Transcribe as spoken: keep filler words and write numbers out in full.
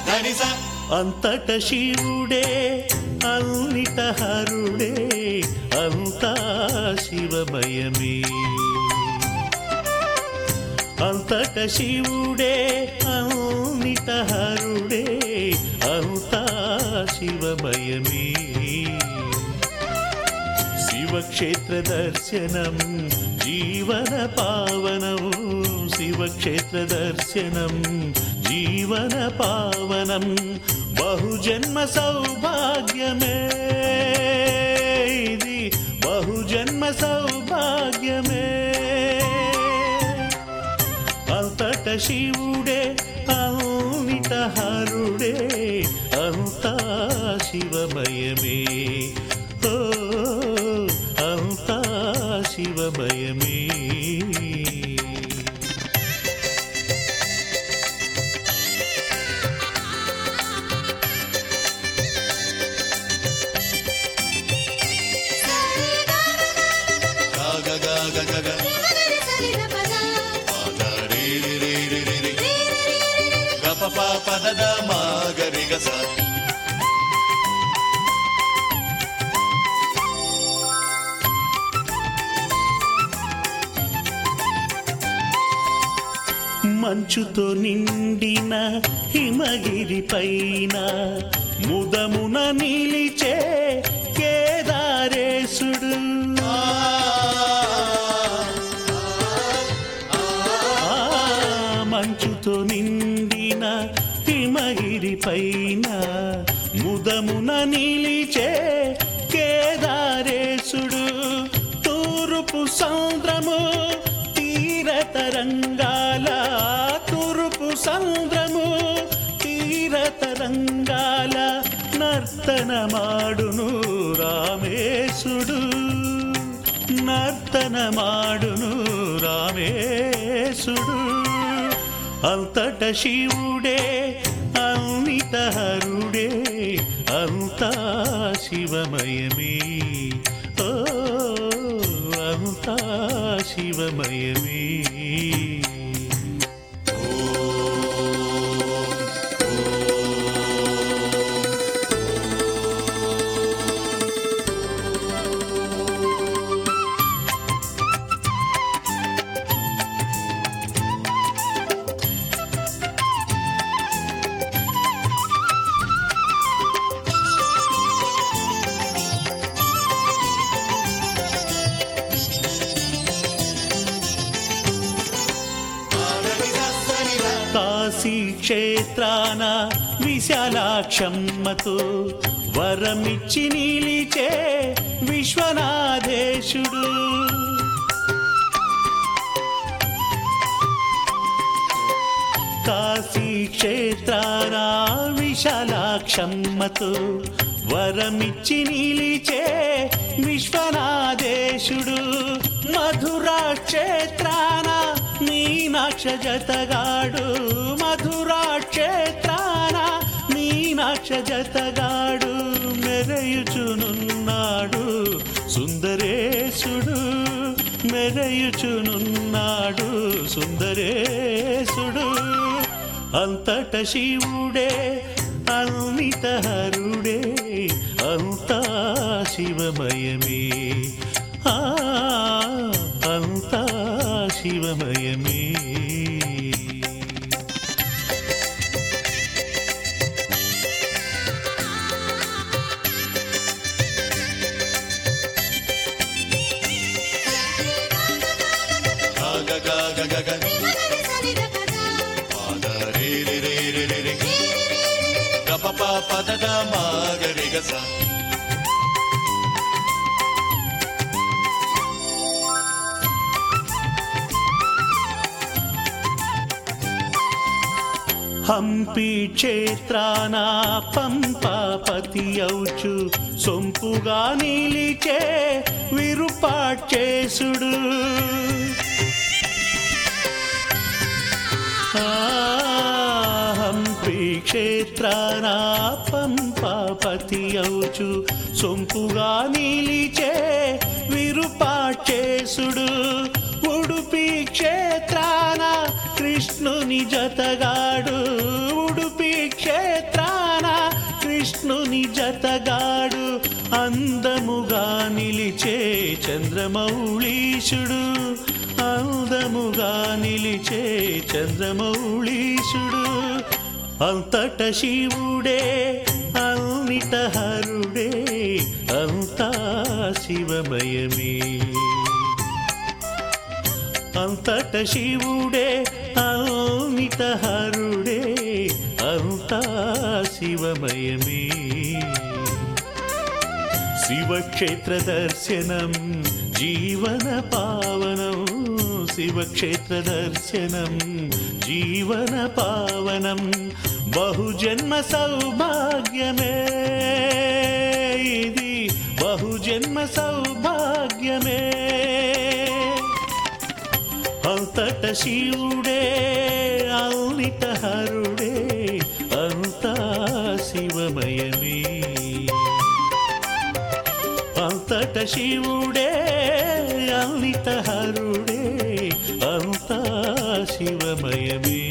అంతట శివుడే అన్నిట హరుడే అంతా శివమయమే అంతట శివుడే అన్నిట హరుడే అంతా శివమయమే శివక్షేత్ర దర్శనం జీవన పావనం శివక్షేత్ర దర్శనం జీవన పావనం బహుజన్మ సౌభాగ్యమే ఇది బహుజన్మ సౌభాగ్యమే అంతట శివుడే అన్నిట హరుడే అంతా శివమయమే ఓ అంతా శివమయమే పదద మాగరిగస మంచుతో నిండిన హిమగిరి పైన ముదమున నిలిచే కేదారేశుడు మంచుతో నిండిన హిమగిరి పైన ముదమున నిలిచే కేదారేశుడు తూర్పు సముద్రము తీరతరంగాల తూర్పు సముద్రము తీరతరంగాల నర్తనమాడును రామేశుడు నర్తనమాడును రామేశుడు అంతట శివుడే అన్నిట హరుడే అంతా శివమయమే ఓ అంతా శివమయమే కాశీ క్షేత్రాన విశాలాక్షమ్మతో వరమిచ్చి నిలిచే విశ్వనాథేశుడు కాశీ క్షేత్రాన విశాలాక్షమ్మతో వరమిచ్చి నిలిచే విశ్వనాథేశుడు మధురా క్షేత్రాన మీనాక్ష జతగాడు మధురా క్షేత్రాన మీనాక్ష జతగాడు మెరయుచునున్నాడు సుందరేశుడు మెరయుచునున్నాడు సుందరేశుడు అంతట శివుడే అన్నిట హరుడే అంతా శివమయమే ఆ అంతా శివమయమే పదద మాగరిగస హంపి క్షేత్రాన పంపాపతి ఔచు సొంపుగా నిలిచే విరూపాక్షేశుడు హంపి క్షేత్రాన పంపాపతి ఔచు సొంపుగా నిలిచే విరూపాక్షేశుడు ఉడుపి క్షేత్రాన కృష్ణుని జతగాడు ఉడుపి క్షేత్ర అందగాడు అందముగా నిలిచే చంద్రమౌళీశుడు అందముగా నిలిచే చంద్రమౌళీశుడు అంతట శివుడే అన్నిట హరుడే అంతా శివమయమే అంతట శివుడే అన్నిట హరుడే అంతా శివమయమే శివక్షేత్ర దర్శనం జీవన పావనం శివక్షేత్ర దర్శనం జీవన పావనం బహుజన్మ సౌభాగ్యమే ఇది బహుజన్మ సౌభాగ్యమే అంతట శివుడే అన్నిట హరుడే అంతా శివమయమే అంతట శివుడే అన్నిట హరుడే అంతా శివమయమే